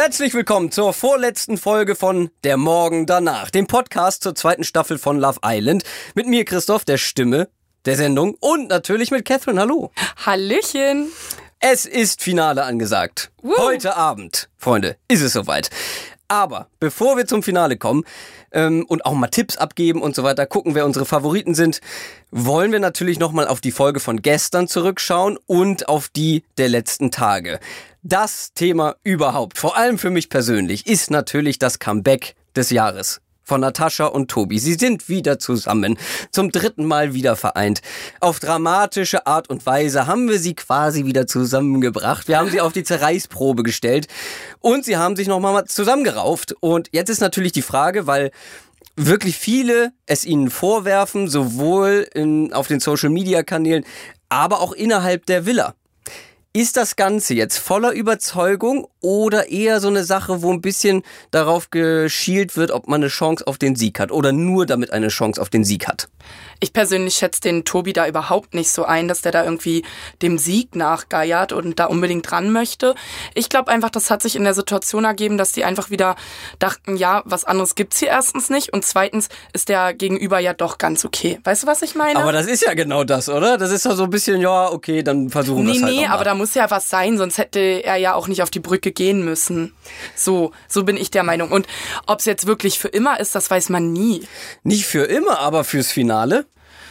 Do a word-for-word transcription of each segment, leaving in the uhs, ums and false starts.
Herzlich willkommen zur vorletzten Folge von Der Morgen danach, dem Podcast zur zweiten Staffel von Love Island. Mit mir, Christoph, der Stimme der Sendung, und natürlich mit Catherine. Hallo. Hallöchen. Es ist Finale angesagt. Woo. Heute Abend, Freunde, ist es soweit. Aber bevor wir zum Finale kommen ähm, und auch mal Tipps abgeben und so weiter, gucken, wer unsere Favoriten sind, wollen wir natürlich nochmal auf die Folge von gestern zurückschauen und auf die der letzten Tage. Das Thema überhaupt, vor allem für mich persönlich, ist natürlich das Comeback des Jahres von Natascha und Tobi. Sie sind wieder zusammen, zum dritten Mal wieder vereint. Auf dramatische Art und Weise haben wir sie quasi wieder zusammengebracht. Wir haben sie auf die Zerreißprobe gestellt und sie haben sich nochmal zusammengerauft. Und jetzt ist natürlich die Frage, weil wirklich viele es ihnen vorwerfen, sowohl in, auf den Social-Media-Kanälen, aber auch innerhalb der Villa. Ist das Ganze jetzt voller Überzeugung oder eher so eine Sache, wo ein bisschen darauf geschielt wird, ob man eine Chance auf den Sieg hat oder nur damit eine Chance auf den Sieg hat? Ich persönlich schätze den Tobi da überhaupt nicht so ein, dass der da irgendwie dem Sieg nachgeiert und da unbedingt ran möchte. Ich glaube einfach, das hat sich in der Situation ergeben, dass die einfach wieder dachten, ja, was anderes gibt's hier erstens nicht und zweitens ist der Gegenüber ja doch ganz okay. Weißt du, was ich meine? Aber das ist ja genau das, oder? Das ist ja so ein bisschen, ja, okay, dann versuchen wir es nee, halt Nee, nee, aber da muss ja was sein, sonst hätte er ja auch nicht auf die Brücke gehen müssen. So, so bin ich der Meinung. Und ob es jetzt wirklich für immer ist, das weiß man nie. Nicht für immer, aber fürs Finale?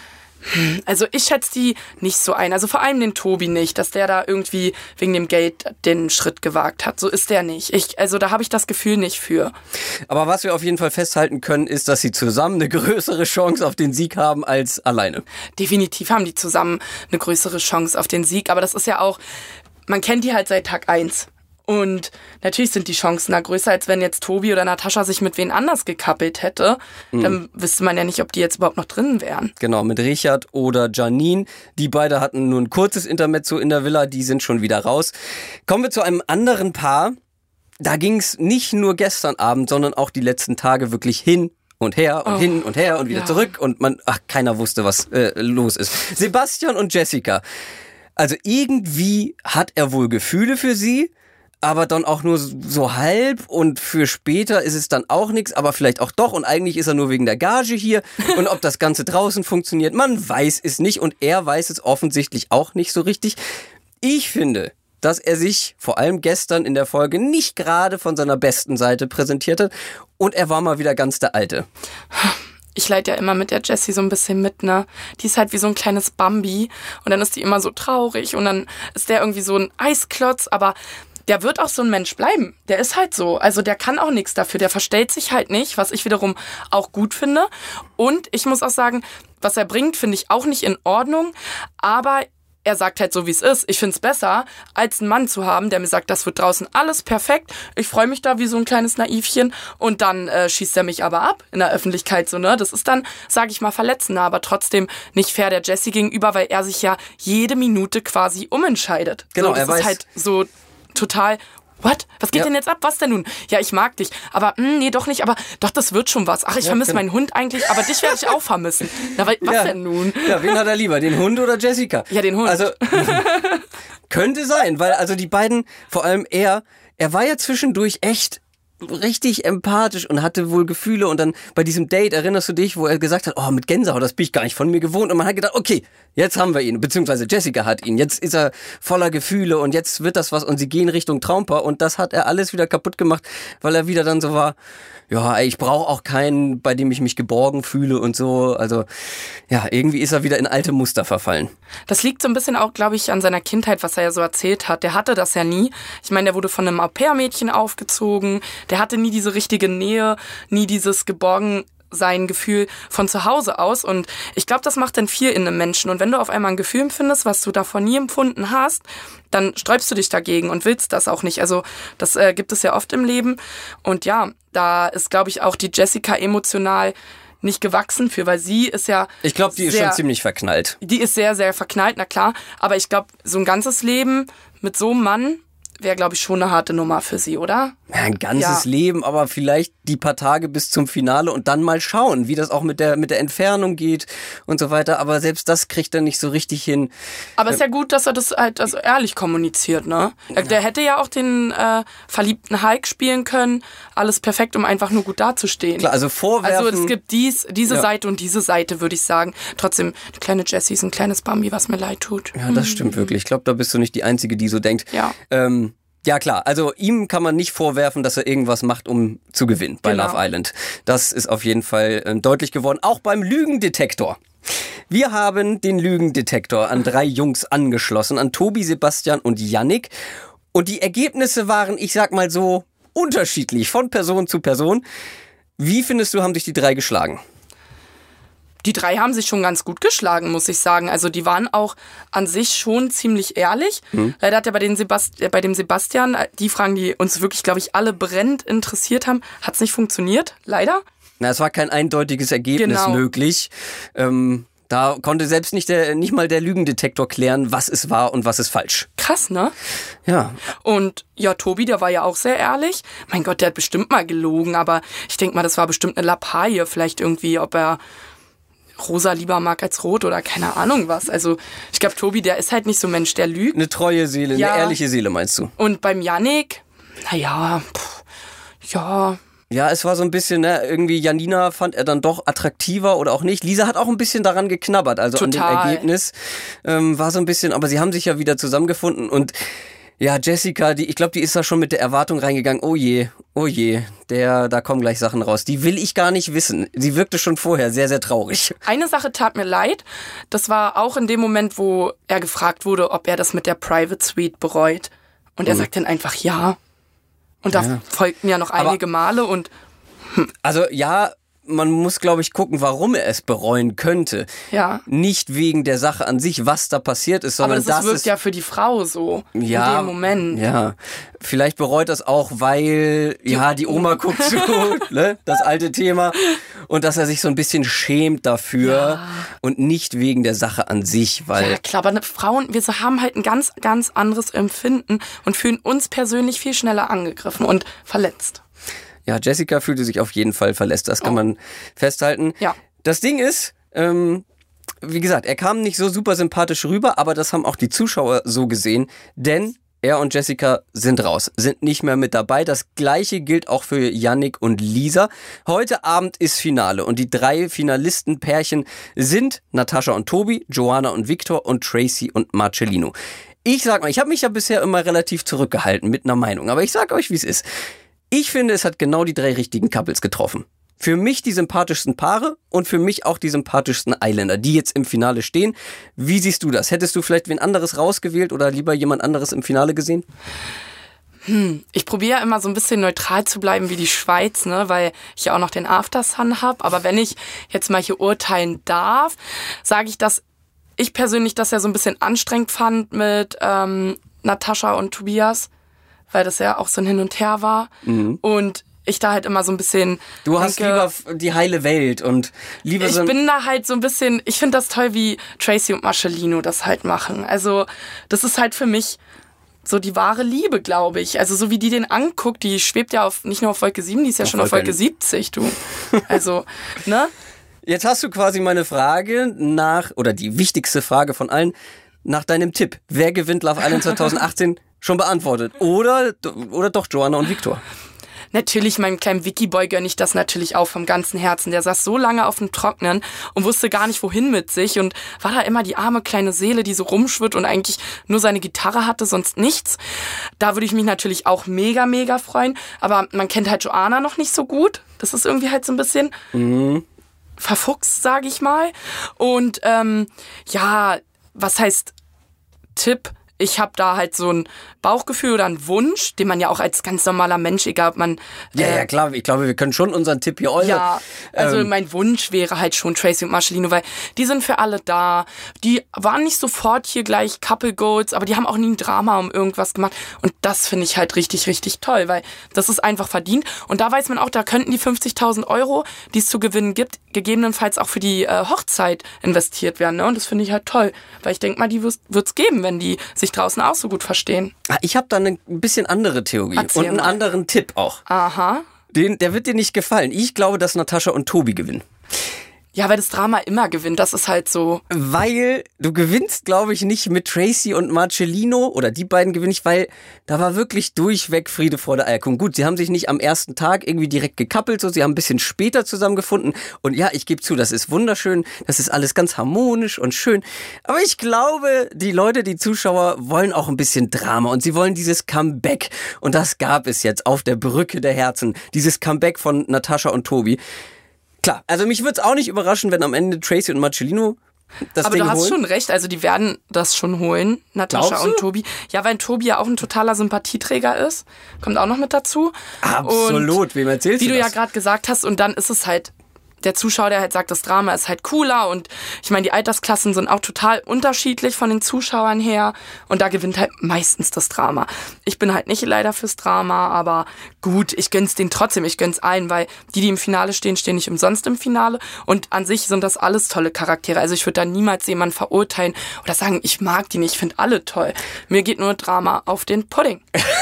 Also ich schätze die nicht so ein. Also vor allem den Tobi nicht, dass der da irgendwie wegen dem Geld den Schritt gewagt hat. So ist der nicht. Ich, also da habe ich das Gefühl nicht für. Aber was wir auf jeden Fall festhalten können, ist, dass sie zusammen eine größere Chance auf den Sieg haben als alleine. Definitiv haben die zusammen eine größere Chance auf den Sieg. Aber das ist ja auch, man kennt die halt seit Tag eins. Und natürlich sind die Chancen da größer, als wenn jetzt Tobi oder Natascha sich mit wen anders gekappelt hätte. Mhm. Dann wüsste man ja nicht, ob die jetzt überhaupt noch drin wären. Genau, mit Richard oder Janine. Die beide hatten nur ein kurzes Intermezzo in der Villa, die sind schon wieder raus. Kommen wir zu einem anderen Paar. Da ging es nicht nur gestern Abend, sondern auch die letzten Tage wirklich hin und her und oh, hin und her und wieder ja. zurück. Und man, ach, keiner wusste, was äh, los ist. Sebastian und Jessica. Also irgendwie hat er wohl Gefühle für sie, aber dann auch nur so halb und für später ist es dann auch nichts, aber vielleicht auch doch und eigentlich ist er nur wegen der Gage hier und ob das Ganze draußen funktioniert, man weiß es nicht und er weiß es offensichtlich auch nicht so richtig. Ich finde, dass er sich vor allem gestern in der Folge nicht gerade von seiner besten Seite präsentiert hat und er war mal wieder ganz der Alte. Ich leide ja immer mit der Jessie so ein bisschen mit, ne? Die ist halt wie so ein kleines Bambi und dann ist die immer so traurig und dann ist der irgendwie so ein Eisklotz, aber der wird auch so ein Mensch bleiben. Der ist halt so. Also der kann auch nichts dafür. Der verstellt sich halt nicht, was ich wiederum auch gut finde. Und ich muss auch sagen, was er bringt, finde ich auch nicht in Ordnung. Aber er sagt halt so, wie es ist. Ich finde es besser, als einen Mann zu haben, der mir sagt, das wird draußen alles perfekt. Ich freue mich da wie so ein kleines Naivchen. Und dann äh, schießt er mich aber ab in der Öffentlichkeit. So, ne? Das ist dann, sage ich mal, verletzender, aber trotzdem nicht fair der Jessie gegenüber, weil er sich ja jede Minute quasi umentscheidet. Genau, so, das er weiß ist halt so total, what? Was geht ja. denn jetzt ab? Was denn nun? Ja, ich mag dich. Aber, mh, nee, doch nicht. Aber doch, das wird schon was. Ach, ich ja, vermisse genau. meinen Hund eigentlich. Aber dich werde ich auch vermissen. Na, was ja. denn nun? Ja, wen hat er lieber? Den Hund oder Jessica? Ja, den Hund. Also, könnte sein, weil also die beiden, vor allem er, er war ja zwischendurch echt richtig empathisch und hatte wohl Gefühle und dann bei diesem Date, erinnerst du dich, wo er gesagt hat, oh, mit Gänsehaut, das bin ich gar nicht von mir gewohnt und man hat gedacht, okay, jetzt haben wir ihn, beziehungsweise Jessica hat ihn, jetzt ist er voller Gefühle und jetzt wird das was und sie gehen Richtung Traumpaar und das hat er alles wieder kaputt gemacht, weil er wieder dann so war, ja, ich brauche auch keinen, bei dem ich mich geborgen fühle und so, also ja, irgendwie ist er wieder in alte Muster verfallen. Das liegt so ein bisschen auch, glaube ich, an seiner Kindheit, was er ja so erzählt hat. Der hatte das ja nie. Ich meine, der wurde von einem Au-pair-Mädchen aufgezogen, der hatte nie diese richtige Nähe, nie dieses geborgen sein Gefühl von zu Hause aus und ich glaube, das macht dann viel in einem Menschen und wenn du auf einmal ein Gefühl empfindest, was du davor nie empfunden hast, dann sträubst du dich dagegen und willst das auch nicht. Also das äh, gibt es ja oft im Leben und ja, da ist, glaube ich, auch die Jessica emotional nicht gewachsen für, weil sie ist ja Ich glaube, die sehr, ist schon ziemlich verknallt. Die ist sehr, sehr verknallt, na klar, aber ich glaube, so ein ganzes Leben mit so einem Mann wäre, glaube ich, schon eine harte Nummer für sie, oder? Ja, ein ganzes ja. Leben, aber vielleicht die paar Tage bis zum Finale und dann mal schauen, wie das auch mit der mit der Entfernung geht und so weiter. Aber selbst das kriegt er nicht so richtig hin. Aber es ist ja gut, dass er das halt also ehrlich kommuniziert, ne? Der, der hätte ja auch den äh, verliebten Hulk spielen können. Alles perfekt, um einfach nur gut dazustehen. Klar, also vorwerfen. Also es gibt dies, diese ja. Seite und diese Seite, würde ich sagen. Trotzdem, die kleine Jessie ist ein kleines Bambi, was mir leid tut. Ja, das stimmt wirklich. Ich glaube, da bist du nicht die Einzige, die so denkt. Ja. Ähm, ja klar, also ihm kann man nicht vorwerfen, dass er irgendwas macht, um zu gewinnen bei Genau. Love Island. Das ist auf jeden Fall äh, deutlich geworden, auch beim Lügendetektor. Wir haben den Lügendetektor an drei Jungs angeschlossen, an Tobi, Sebastian und Yannick. Und die Ergebnisse waren, ich sag mal so, unterschiedlich von Person zu Person. Wie findest du, haben sich die drei geschlagen? Die drei haben sich schon ganz gut geschlagen, muss ich sagen. Also die waren auch an sich schon ziemlich ehrlich. Mhm. Leider hat ja bei, den Sebast- äh, bei dem Sebastian, die Fragen, die uns wirklich, glaube ich, alle brennend interessiert haben, hat es nicht funktioniert, leider. Na, es war kein eindeutiges Ergebnis genau. möglich. Ähm, da konnte selbst nicht, der, nicht mal der Lügendetektor klären, was ist wahr und was ist falsch. Krass, ne? Ja. Und ja, Tobi, der war ja auch sehr ehrlich. Mein Gott, der hat bestimmt mal gelogen, aber ich denke mal, das war bestimmt eine Lappalie. Vielleicht irgendwie, ob er rosa lieber mag als rot oder keine Ahnung was. Also ich glaube, Tobi, der ist halt nicht so ein Mensch, der lügt. Eine treue Seele, ja. eine ehrliche Seele, meinst du? Und beim Yannick, naja, ja... Ja, es war so ein bisschen, ne, irgendwie Janina fand er dann doch attraktiver oder auch nicht. Lisa hat auch ein bisschen daran geknabbert, also Total. an dem Ergebnis. Ähm, war so ein bisschen, aber sie haben sich ja wieder zusammengefunden und ja, Jessica, die, ich glaube, die ist da schon mit der Erwartung reingegangen, oh je, oh je, der, da kommen gleich Sachen raus. Die will ich gar nicht wissen. Sie wirkte schon vorher sehr, sehr traurig. Eine Sache tat mir leid, das war auch in dem Moment, wo er gefragt wurde, ob er das mit der Private Suite bereut. Und er Mhm. sagt dann einfach ja. Und da Ja. folgten ja noch einige Aber Male und... Hm. Also ja, man muss, glaube ich, gucken, warum er es bereuen könnte. Ja. Nicht wegen der Sache an sich, was da passiert ist, sondern aber das, das wirkt ist ja für die Frau so ja, in dem Moment. Ja, vielleicht bereut das auch, weil die, ja die Oma guckt so, ne, das alte Thema, und dass er sich so ein bisschen schämt dafür Ja. und nicht wegen der Sache an sich, weil Ja, klar, aber ne, Frauen, wir so haben halt ein ganz, ganz anderes Empfinden und fühlen uns persönlich viel schneller angegriffen und verletzt. ja, Jessica fühlte sich auf jeden Fall verletzt, das kann Oh. man festhalten. Ja. Das Ding ist, ähm, wie gesagt, er kam nicht so super sympathisch rüber, aber das haben auch die Zuschauer so gesehen, denn er und Jessica sind raus, sind nicht mehr mit dabei. Das gleiche gilt auch für Yannick und Lisa. Heute Abend ist Finale und die drei Finalistenpärchen sind Natascha und Tobi, Joanna und Victor und Tracy und Marcellino. Ich sag mal, ich habe mich ja bisher immer relativ zurückgehalten mit einer Meinung, aber ich sag euch, wie es ist. Ich finde, es hat genau die drei richtigen Couples getroffen. Für mich die sympathischsten Paare und für mich auch die sympathischsten Islander, die jetzt im Finale stehen. Wie siehst du das? Hättest du vielleicht wen anderes rausgewählt oder lieber jemand anderes im Finale gesehen? Hm, ich probiere immer so ein bisschen neutral zu bleiben wie die Schweiz, ne, weil ich ja auch noch den Aftersun habe. Aber wenn ich jetzt mal hier urteilen darf, sage ich, dass ich persönlich das ja so ein bisschen anstrengend fand mit ähm, Natascha und Tobias, weil das ja auch so ein Hin und Her war. Mhm. Und ich da halt immer so ein bisschen... Du hast denke, lieber die heile Welt und lieber ich so... Ich bin da halt so ein bisschen... Ich finde das toll, wie Tracy und Marcellino das halt machen. Also das ist halt für mich so die wahre Liebe, glaube ich. Also so wie die den anguckt, die schwebt ja auf nicht nur auf Wolke sieben, die ist ja auf schon Wolke auf Wolke siebzig, du. Also, ne? Jetzt hast du quasi meine Frage nach, oder die wichtigste Frage von allen, nach deinem Tipp. Wer gewinnt Love Island zwanzig achtzehn schon beantwortet? Oder, oder doch Joanna und Victor? Natürlich, meinem kleinen Vicky-Boy gönne ich das natürlich auch vom ganzen Herzen. Der saß so lange auf dem Trocknen und wusste gar nicht, wohin mit sich und war da immer die arme kleine Seele, die so rumschwirrt und eigentlich nur seine Gitarre hatte, sonst nichts. Da würde ich mich natürlich auch mega, mega freuen. Aber man kennt halt Joanna noch nicht so gut. Das ist irgendwie halt so ein bisschen mhm. verfuchst, sage ich mal. Und ähm, ja, was heißt Tipp? Ich habe da halt so ein Bauchgefühl oder einen Wunsch, den man ja auch als ganz normaler Mensch, egal ob man... Ja, äh, ja, klar, ich glaube, wir können schon unseren Tipp hier äußern. Ja, also ähm, mein Wunsch wäre halt schon Tracy und Marcellino, weil die sind für alle da. Die waren nicht sofort hier gleich Couple Goals, aber die haben auch nie ein Drama um irgendwas gemacht. Und das finde ich halt richtig, richtig toll, weil das ist einfach verdient. Und da weiß man auch, da könnten die fünfzigtausend Euro, die es zu gewinnen gibt, gegebenenfalls auch für die äh, Hochzeit investiert werden. Ne? Und das finde ich halt toll, weil ich denke mal, die wird es geben, wenn die sich sich draußen auch so gut verstehen. Ich habe da eine ein bisschen andere Theorie Erzähl und einen mal. anderen Tipp auch. Aha. Den, der wird dir nicht gefallen. Ich glaube, dass Natascha und Tobi gewinnen. Ja, weil das Drama immer gewinnt, das ist halt so. Weil du gewinnst, glaube ich, nicht mit Tracy und Marcellino, oder die beiden gewinnen nicht, weil da war wirklich durchweg Friede, Freude, Eierkuchen. Gut, sie haben sich nicht am ersten Tag irgendwie direkt gekappelt, so, sie haben ein bisschen später zusammengefunden. Und ja, ich gebe zu, das ist wunderschön, das ist alles ganz harmonisch und schön. Aber ich glaube, die Leute, die Zuschauer, wollen auch ein bisschen Drama und sie wollen dieses Comeback. Und das gab es jetzt auf der Brücke der Herzen, dieses Comeback von Natascha und Tobi. Klar, also mich würde es auch nicht überraschen, wenn am Ende Tracy und Marcellino das Aber Ding du hast holen. schon recht, also die werden das schon holen, Natascha Glaubst du? und Tobi. Ja, weil Tobi ja auch ein totaler Sympathieträger ist, kommt auch noch mit dazu. Absolut, Und wem erzählst wie du du das? ja gerade gesagt hast, und dann ist es halt der Zuschauer, der halt sagt, das Drama ist halt cooler und ich meine, die Altersklassen sind auch total unterschiedlich von den Zuschauern her und da gewinnt halt meistens das Drama. Ich bin halt nicht leider fürs Drama, aber gut, ich gönn's denen trotzdem, ich gönn's allen, weil die, die im Finale stehen, stehen nicht umsonst im Finale und an sich sind das alles tolle Charaktere. Also ich würde da niemals jemanden verurteilen oder sagen, ich mag die nicht, ich finde alle toll. Mir geht nur Drama auf den Pudding.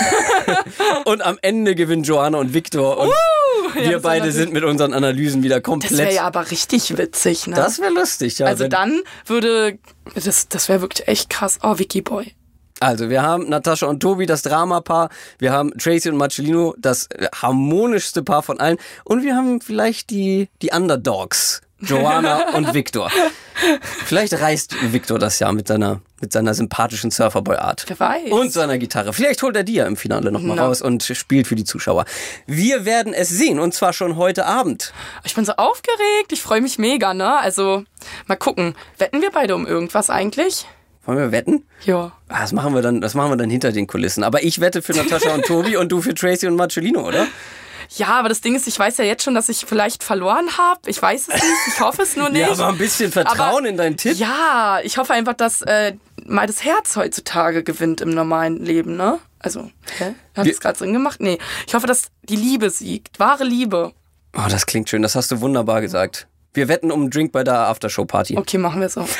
Und am Ende gewinnen Joanna und Victor und Uh, wir ja, das wär beide natürlich- sind mit unseren Analysen wieder komplett. Das wäre ja aber richtig witzig, ne? Das wäre lustig, ja. Also wenn- dann würde, das, das wäre wirklich echt krass. Oh, Vicky Boy. Also, wir haben Natascha und Tobi, das Dramapaar. Wir haben Tracy und Marcellino, das äh, harmonischste Paar von allen. Und wir haben vielleicht die, die Underdogs, Joanna und Victor. Vielleicht reißt Victor das ja mit seiner, mit seiner sympathischen Surferboy-Art. Wer weiß. Und seiner Gitarre. Vielleicht holt er die ja im Finale nochmal No. raus und spielt für die Zuschauer. Wir werden es sehen, und zwar schon heute Abend. Ich bin so aufgeregt. Ich freue mich mega, ne? Also, mal gucken. Wetten wir beide um irgendwas eigentlich? Wollen wir wetten? Ja. Ah, Das machen wir dann, das machen wir dann hinter den Kulissen. Aber ich wette für Natascha und Tobi und du für Tracy und Marcellino, oder? Ja, aber das Ding ist, ich weiß ja jetzt schon, dass ich vielleicht verloren habe. Ich weiß es nicht. Ich hoffe es nur nicht. Ja, aber ein bisschen Vertrauen Aber- in deinen Tipp. Ja, ich hoffe einfach, dass äh, mal das Herz heutzutage gewinnt im normalen Leben, ne? Also, hä? Hat Wir- das gerade Sinn gemacht? Nee. Ich hoffe, dass die Liebe siegt. Wahre Liebe. Oh, das klingt schön. Das hast du wunderbar gesagt. Wir wetten um einen Drink bei der Aftershow-Party. Okay, machen wir so.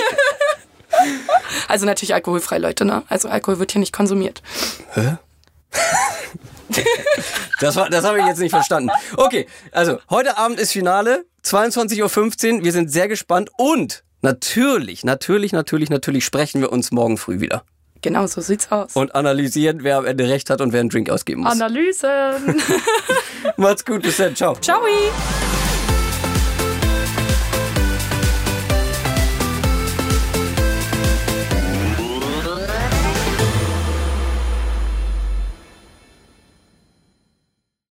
Also natürlich alkoholfrei, Leute, ne? Also Alkohol wird hier nicht konsumiert. Das, war- das habe ich jetzt nicht verstanden. Okay, also heute Abend ist Finale, zweiundzwanzig Uhr fünfzehn. Wir sind sehr gespannt und natürlich, natürlich, natürlich, natürlich sprechen wir uns morgen früh wieder. Genau, so sieht's aus. Und analysieren, wer am Ende recht hat und wer einen Drink ausgeben muss. Analysen. Macht's gut, bis dann, ciao. Ciao.